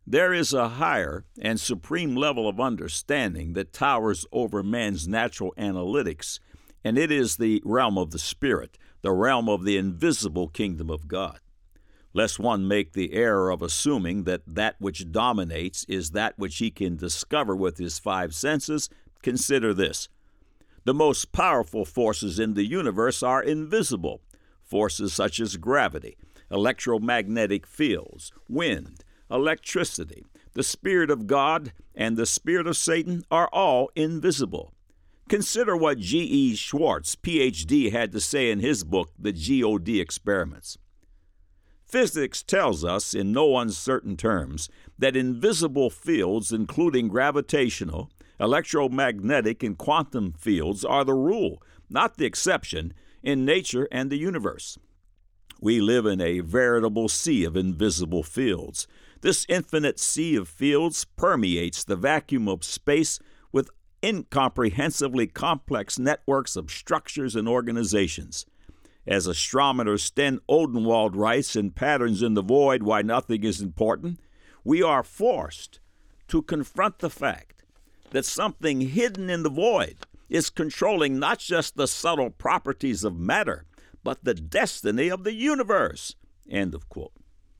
There is a higher and supreme level of understanding that towers over man's natural analytics, and it is the realm of the Spirit, the realm of the invisible kingdom of God. Lest one make the error of assuming that that which dominates is that which he can discover with his five senses, consider this. The most powerful forces in the universe are invisible. Forces such as gravity, electromagnetic fields, wind, electricity, the Spirit of God, and the Spirit of Satan are all invisible. Consider what G.E. Schwartz, Ph.D., had to say in his book, The God Experiments. Physics tells us, in no uncertain terms, that invisible fields, including gravitational, electromagnetic, and quantum fields, are the rule, not the exception, in nature and the universe. We live in a veritable sea of invisible fields. This infinite sea of fields permeates the vacuum of space with incomprehensibly complex networks of structures and organizations. As astronomer Sten Odenwald writes in Patterns in the Void, Why Nothing is Important, we are forced to confront the fact that something hidden in the void is controlling not just the subtle properties of matter, but the destiny of the universe. End of quote.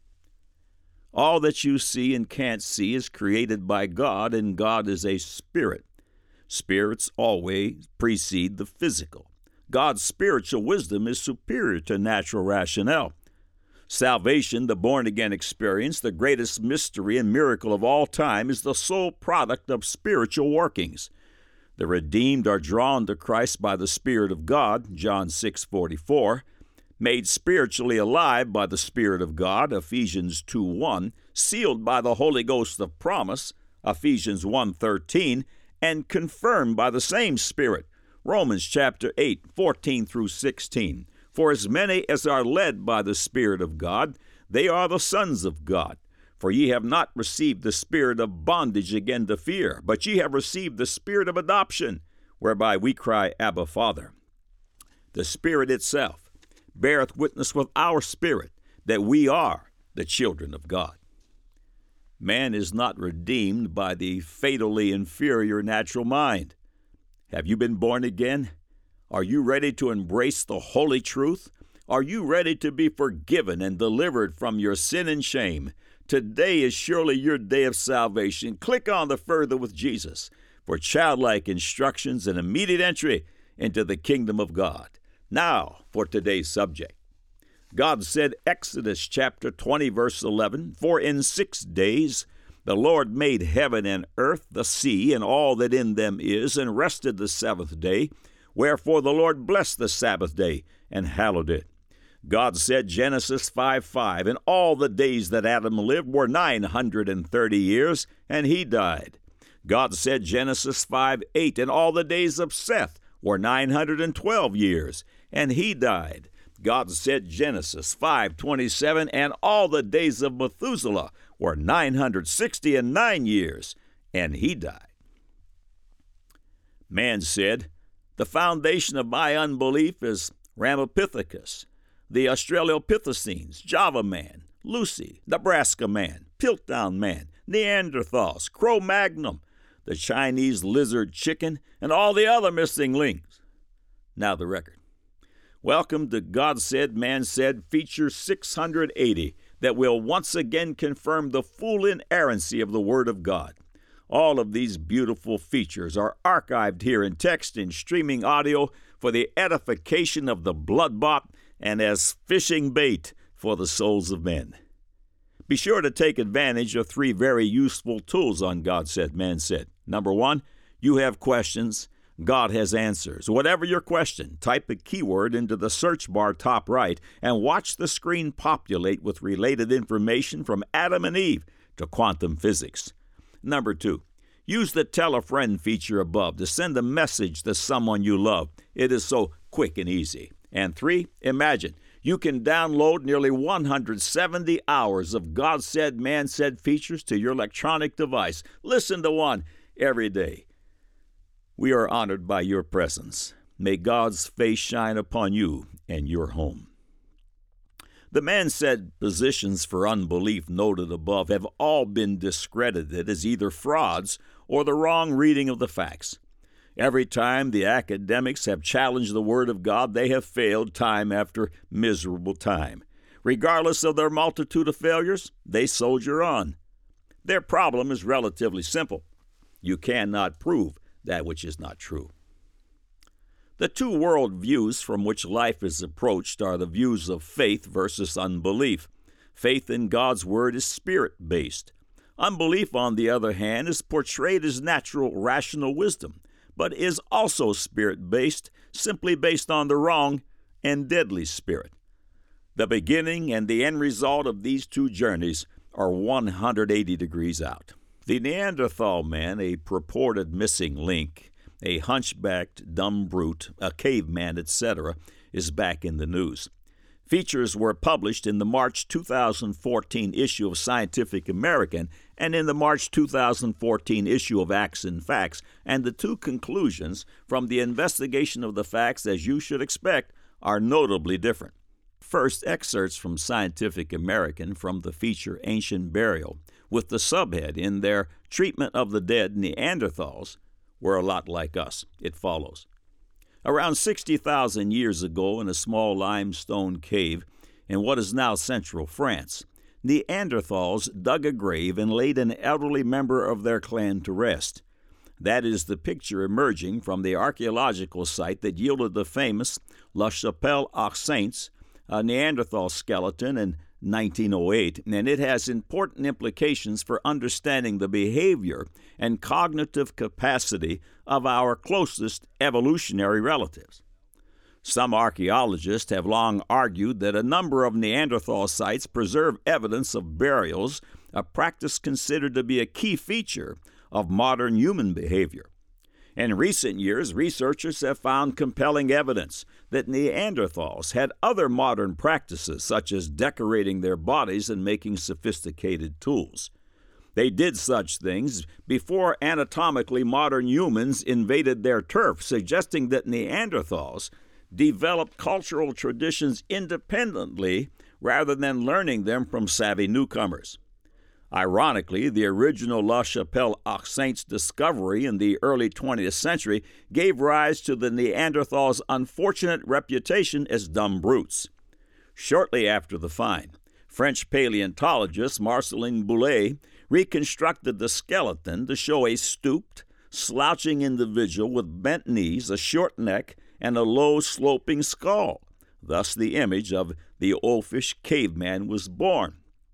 All that you see and can't see is created by God, and God is a spirit. Spirits always precede the physical. God's spiritual wisdom is superior to natural rationale. Salvation, the born-again experience, the greatest mystery and miracle of all time, is the sole product of spiritual workings. The redeemed are drawn to Christ by the Spirit of God, John 6:44, made spiritually alive by the Spirit of God, Ephesians 2:1, sealed by the Holy Ghost of promise, Ephesians 1:13, and confirmed by the same Spirit, Romans chapter 8:14 through 16. For as many as are led by the Spirit of God, they are the sons of God. For ye have not received the spirit of bondage again to fear, but ye have received the Spirit of adoption, whereby we cry, Abba, Father. The Spirit itself beareth witness with our spirit that we are the children of God. Man is not redeemed by the fatally inferior natural mind. Have you been born again? Are you ready to embrace the holy truth? Are you ready to be forgiven and delivered from your sin and shame? Today is surely your day of salvation. Click on the Further with Jesus for childlike instructions and immediate entry into the kingdom of God. Now for today's subject. God said, Exodus chapter 20, verse 11, For in 6 days the Lord made heaven and earth, the sea, and all that in them is, and rested the seventh day. Wherefore the Lord blessed the Sabbath day and hallowed it. God said, Genesis 5:5, And all the days that Adam lived were 930 years, and he died. God said, Genesis 5:8, And all the days of Seth were 912 years, and he died. God said, Genesis 5:27, And all the days of Methuselah were 969 years, and he died. Man said, The foundation of my unbelief is Ramapithecus, the Australopithecines, Java man, Lucy, Nebraska man, Piltdown man, Neanderthals, Cro-Magnon, the Chinese lizard chicken, and all the other missing links. Now the record. Welcome to God Said, Man Said, feature 680, that will once again confirm the full inerrancy of the Word of God. All of these beautiful features are archived here in text and streaming audio for the edification of the blood-bought and as fishing bait for the souls of men. Be sure to take advantage of 3 very useful tools on God Said, Man Said. Number 1, you have questions, God has answers. Whatever your question, type a keyword into the search bar top right and watch the screen populate with related information from Adam and Eve to quantum physics. Number 2, use the Tell a Friend feature above to send a message to someone you love. It is so quick and easy. And 3, imagine you can download nearly 170 hours of God Said, Man Said features to your electronic device. Listen to one every day. We are honored by your presence. May God's face shine upon you and your home. The man said positions for unbelief noted above have all been discredited as either frauds or the wrong reading of the facts. Every time the academics have challenged the Word of God, they have failed time after miserable time. Regardless of their multitude of failures, they soldier on. Their problem is relatively simple. You cannot prove that which is not true. The two world views from which life is approached are the views of faith versus unbelief. Faith in God's Word is spirit-based. Unbelief, on the other hand, is portrayed as natural, rational wisdom, but is also spirit-based, simply based on the wrong and deadly spirit. The beginning and the end result of these two journeys are 180 degrees out. The Neanderthal man, a purported missing link, a hunchbacked, dumb brute, a caveman, etc., is back in the news. Features were published in the March 2014 issue of Scientific American and in the March 2014 issue of Acts and Facts, and the two conclusions from the investigation of the facts, as you should expect, are notably different. First, excerpts from Scientific American from the feature Ancient Burial, with the subhead in their treatment of the dead Neanderthals, were a lot like us. It follows. Around 60,000 years ago, in a small limestone cave in what is now central France, Neanderthals dug a grave and laid an elderly member of their clan to rest. That is the picture emerging from the archaeological site that yielded the famous La Chapelle aux Saints, a Neanderthal skeleton in 1908, and it has important implications for understanding the behavior and cognitive capacity of our closest evolutionary relatives. Some archaeologists have long argued that a number of Neanderthal sites preserve evidence of burials, a practice considered to be a key feature of modern human behavior. In recent years, researchers have found compelling evidence that Neanderthals had other modern practices, such as decorating their bodies and making sophisticated tools. They did such things before anatomically modern humans invaded their turf, suggesting that Neanderthals developed cultural traditions independently rather than learning them from savvy newcomers. Ironically, the original La Chapelle aux Saints discovery in the early 20th century gave rise to the Neanderthals' unfortunate reputation as dumb brutes. Shortly after the find, French paleontologist Marcelin Boulay reconstructed the skeleton to show a stooped, slouching individual with bent knees, a short neck, and a low, sloping skull. Thus, the image of the oafish caveman was born.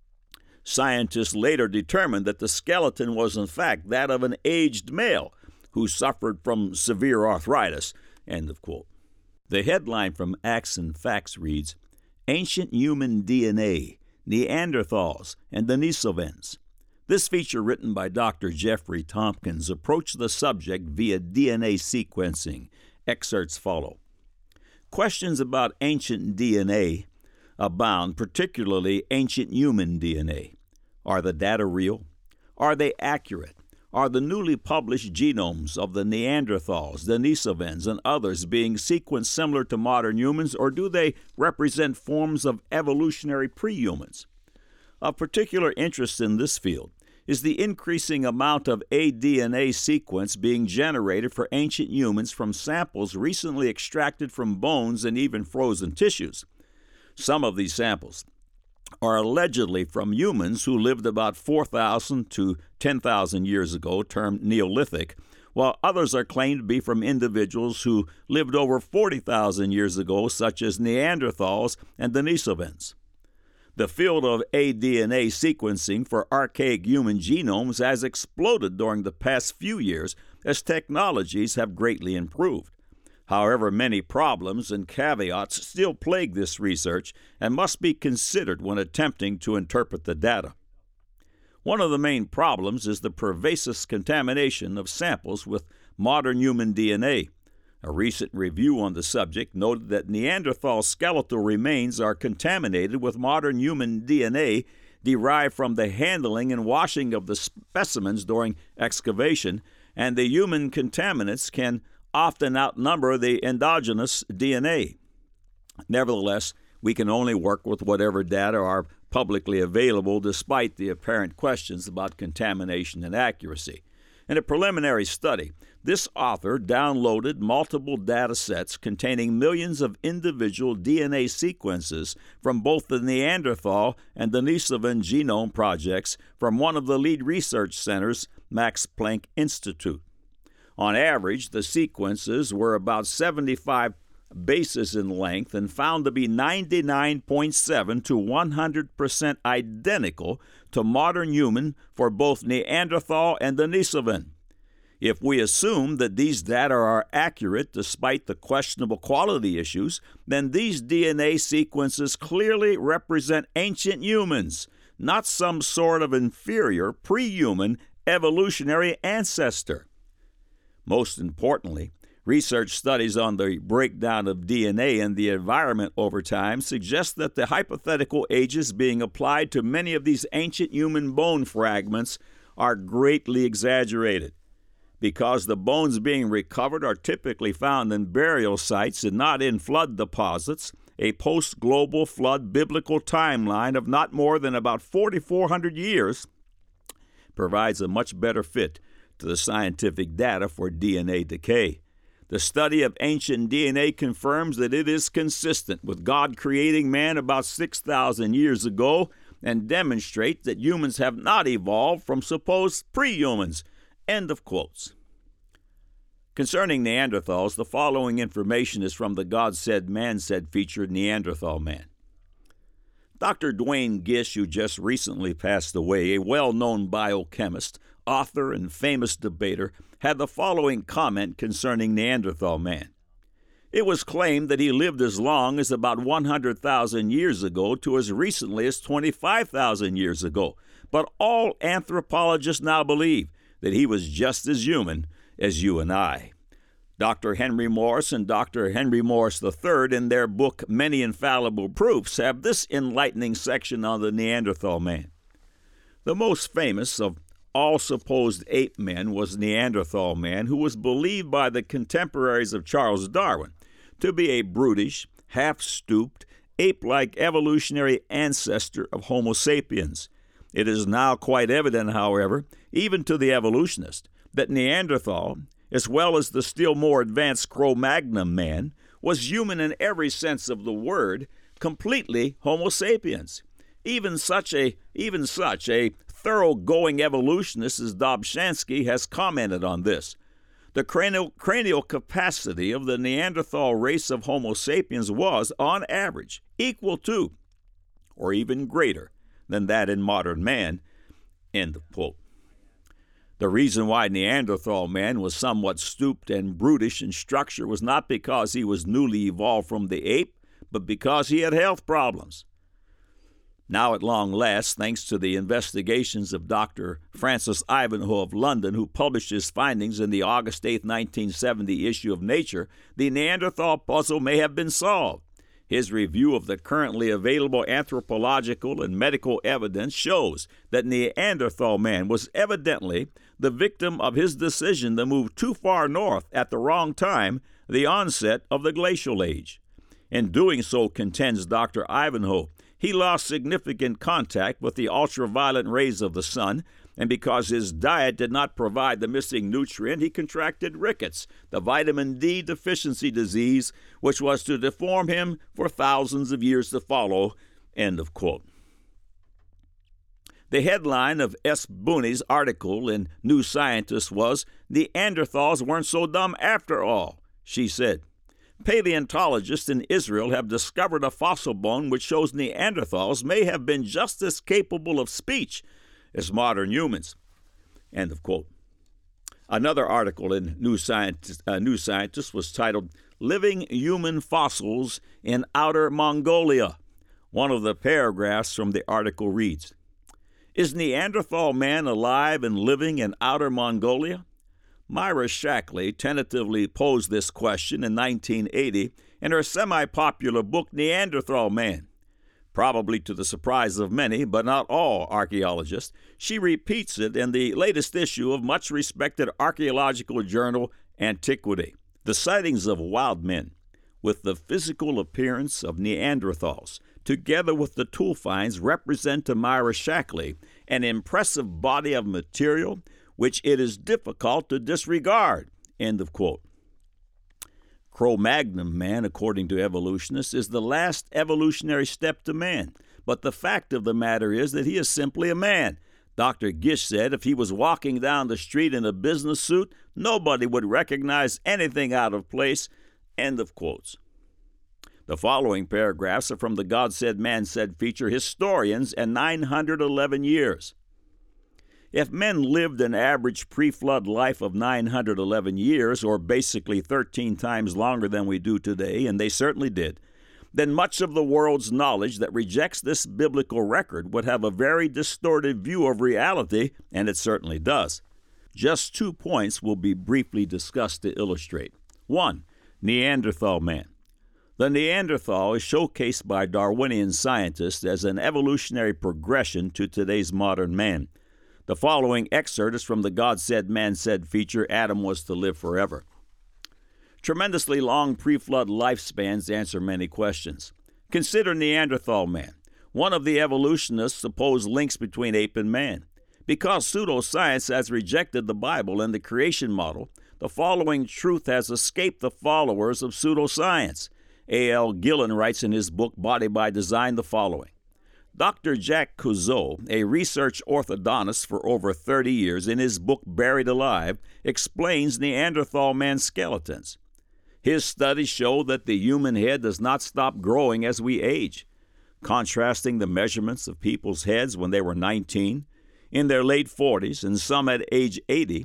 Scientists later determined that the skeleton was in fact that of an aged male who suffered from severe arthritis. End of quote. The headline from Acts and Facts reads, Ancient Human DNA, Neanderthals, and Denisovans. This feature, written by Dr. Jeffrey Tompkins, approached the subject via DNA sequencing. Excerpts follow. Questions about ancient DNA abound, particularly ancient human DNA. Are the data real? Are they accurate? Are the newly published genomes of the Neanderthals, Denisovans, and others being sequenced similar to modern humans, or do they represent forms of evolutionary pre-humans? Of particular interest in this field is the increasing amount of aDNA sequence being generated for ancient humans from samples recently extracted from bones and even frozen tissues. Some of these samples are allegedly from humans who lived about 4,000 to 10,000 years ago, termed Neolithic, while others are claimed to be from individuals who lived over 40,000 years ago, such as Neanderthals and Denisovans. The field of aDNA sequencing for archaic human genomes has exploded during the past few years as technologies have greatly improved. However, many problems and caveats still plague this research and must be considered when attempting to interpret the data. One of the main problems is the pervasive contamination of samples with modern human DNA. A recent review on the subject noted that Neanderthal skeletal remains are contaminated with modern human DNA derived from the handling and washing of the specimens during excavation, and the human contaminants can often outnumber the endogenous DNA. Nevertheless, We can only work with whatever data are publicly available, despite the apparent questions about contamination and accuracy. In a preliminary study, this author downloaded multiple data sets containing millions of individual DNA sequences from both the Neanderthal and Denisovan genome projects from one of the lead research centers, Max Planck Institute. On average, the sequences were about 75 bases in length and found to be 99.7 to 100% identical to modern human for both Neanderthal and Denisovan. If we assume that these data are accurate despite the questionable quality issues, then these DNA sequences clearly represent ancient humans, not some sort of inferior pre-human evolutionary ancestor. Most importantly, research studies on the breakdown of DNA in the environment over time suggest that the hypothetical ages being applied to many of these ancient human bone fragments are greatly exaggerated. Because the bones being recovered are typically found in burial sites and not in flood deposits, a post-global flood biblical timeline of not more than about 4,400 years provides a much better fit to the scientific data for DNA decay. The study of ancient DNA confirms that it is consistent with God creating man about 6,000 years ago and demonstrates that humans have not evolved from supposed pre-humans. End of quotes. Concerning Neanderthals, the following information is from the God Said, Man Said feature, Neanderthal Man. Dr. Duane Gish, who just recently passed away, a well-known biochemist, author, and famous debater, had the following comment concerning Neanderthal Man. It was claimed that he lived as long as about 100,000 years ago to as recently as 25,000 years ago, but all anthropologists now believe that he was just as human as you and I. Dr. Henry Morris and Dr. Henry Morris III, in their book Many Infallible Proofs, have this enlightening section on the Neanderthal man. The most famous of all supposed ape men was Neanderthal man, who was believed by the contemporaries of Charles Darwin to be a brutish, half-stooped, ape-like evolutionary ancestor of Homo sapiens. It is now quite evident, however, even to the evolutionist, that Neanderthal, as well as the still more advanced Cro-Magnon man, was human in every sense of the word, completely Homo sapiens. Even such a thoroughgoing evolutionist as Dobzhansky has commented on this. The cranial capacity of the Neanderthal race of Homo sapiens was, on average, equal to, or even greater than that in modern man. End of quote. The reason why Neanderthal man was somewhat stooped and brutish in structure was not because he was newly evolved from the ape, but because he had health problems. Now at long last, thanks to the investigations of Dr. Francis Ivanhoe of London, who published his findings in the August 8, 1970 issue of Nature, the Neanderthal puzzle may have been solved. His review of the currently available anthropological and medical evidence shows that Neanderthal man was evidently the victim of his decision to move too far north at the wrong time, the onset of the glacial age. In doing so, contends Dr. Ivanhoe, he lost significant contact with the ultraviolet rays of the sun, and because his diet did not provide the missing nutrient, he contracted rickets, the vitamin D deficiency disease, which was to deform him for thousands of years to follow. End of quote. The headline of S. Booney's article in New Scientist was, "Neanderthals weren't so dumb after all," she said. Paleontologists in Israel have discovered a fossil bone which shows Neanderthals may have been just as capable of speech as modern humans. End of quote. Another article in New Scientist was titled, "Living Human Fossils in Outer Mongolia." One of the paragraphs from the article reads, "Is Neanderthal man alive and living in Outer Mongolia?" Myra Shackley tentatively posed this question in 1980 in her semi-popular book Neanderthal Man. Probably to the surprise of many, but not all archaeologists, she repeats it in the latest issue of much-respected archaeological journal Antiquity. The sightings of wild men, with the physical appearance of Neanderthals, together with the tool finds, represent to Myra Shackley an impressive body of material which it is difficult to disregard. End of quote. Cro-Magnon man, according to evolutionists, is the last evolutionary step to man. But the fact of the matter is that he is simply a man. Dr. Gish said if he was walking down the street in a business suit, nobody would recognize anything out of place. End of quotes. The following paragraphs are from the God Said, Man Said feature, Historians and 911 Years. If men lived an average pre-flood life of 911 years, or basically 13 times longer than we do today, and they certainly did, then much of the world's knowledge that rejects this biblical record would have a very distorted view of reality, and it certainly does. Just 2 points will be briefly discussed to illustrate. 1. Neanderthal man. The Neanderthal is showcased by Darwinian scientists as an evolutionary progression to today's modern man. The following excerpt is from the God Said, Man Said feature, Adam Was to Live Forever. Tremendously long pre-flood lifespans answer many questions. Consider Neanderthal man. One of the evolutionists supposed links between ape and man. Because pseudoscience has rejected the Bible and the creation model, the following truth has escaped the followers of pseudoscience. A.L. Gillen writes in his book, Body by Design, the following. Dr. Jack Couzeau, a research orthodontist for over 30 years, in his book Buried Alive, explains Neanderthal man skeletons. His studies show that the human head does not stop growing as we age. Contrasting the measurements of people's heads when they were 19, in their late 40s, and some at age 80,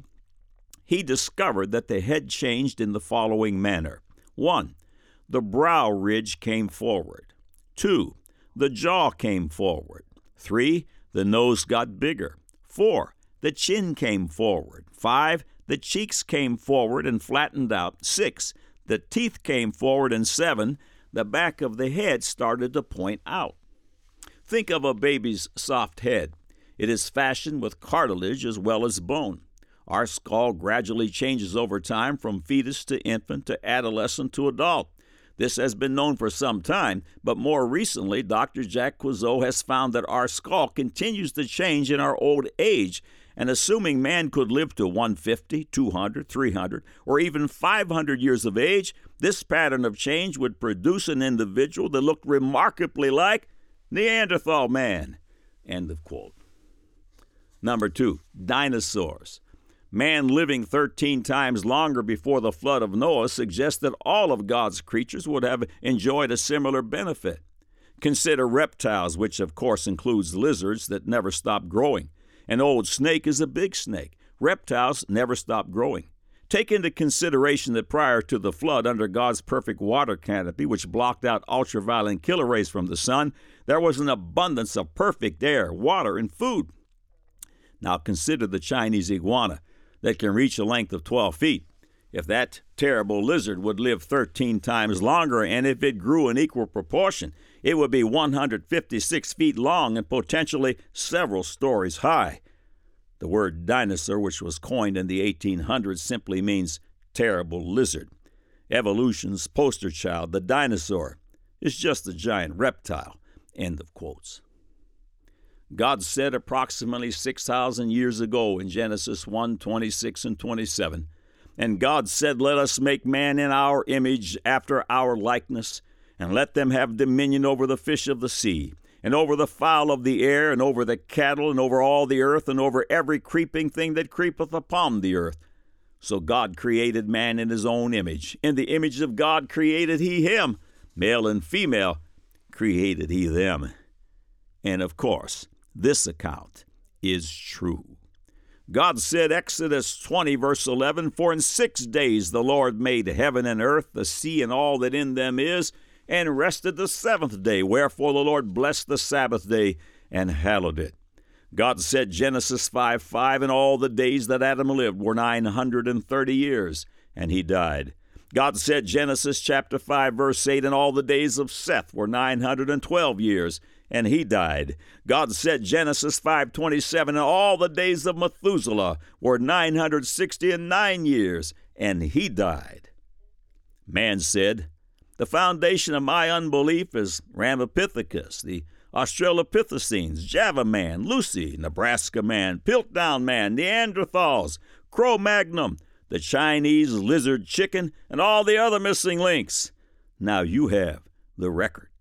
he discovered that the head changed in the following manner. 1. The brow ridge came forward. 2. The jaw came forward. 3. The nose got bigger. 4. The chin came forward. 5. The cheeks came forward and flattened out. 6. The teeth came forward. And 7. The back of the head started to point out. Think of a baby's soft head. It is fashioned with cartilage as well as bone. Our skull gradually changes over time from fetus to infant to adolescent to adult. This has been known for some time, but more recently, Dr. Jack Couzeau has found that our skull continues to change in our old age, and assuming man could live to 150, 200, 300, or even 500 years of age, this pattern of change would produce an individual that looked remarkably like Neanderthal man. End of quote. Number 2, dinosaurs. Man living 13 times longer before the flood of Noah suggests that all of God's creatures would have enjoyed a similar benefit. Consider reptiles, which of course includes lizards that never stop growing. An old snake is a big snake. Reptiles never stop growing. Take into consideration that prior to the flood, under God's perfect water canopy, which blocked out ultraviolet killer rays from the sun, there was an abundance of perfect air, water, and food. Now consider the Chinese iguana that can reach a length of 12 feet. If that terrible lizard would live 13 times longer, and if it grew in equal proportion, it would be 156 feet long and potentially several stories high. The word dinosaur, which was coined in the 1800s, simply means terrible lizard. Evolution's poster child, the dinosaur, is just a giant reptile. End of quotes. God said approximately 6,000 years ago in Genesis 1, 26 and 27, and God said, Let us make man in our image, after our likeness, and let them have dominion over the fish of the sea, and over the fowl of the air, and over the cattle, and over all the earth, and over every creeping thing that creepeth upon the earth. So God created man in his own image. In the image of God created he him. Male and female created he them. And of course, this account is true. God said, Exodus 20, verse 11, For in 6 days the Lord made heaven and earth, the sea and all that in them is, and rested the 7th day. Wherefore the Lord blessed the Sabbath day and hallowed it. God said, Genesis 5:5, And all the days that Adam lived were 930 years, and he died. God said, Genesis chapter 5, verse 8, And all the days of Seth were 912 years, and he died. God said, Genesis 5:27, And all the days of Methuselah were 969 years, and he died. Man said, The foundation of my unbelief is Ramapithecus, the Australopithecines, Java man, Lucy, Nebraska man, Piltdown man, Neanderthals, Cro-Magnon, the Chinese lizard chicken, and all the other missing links. Now you have the record.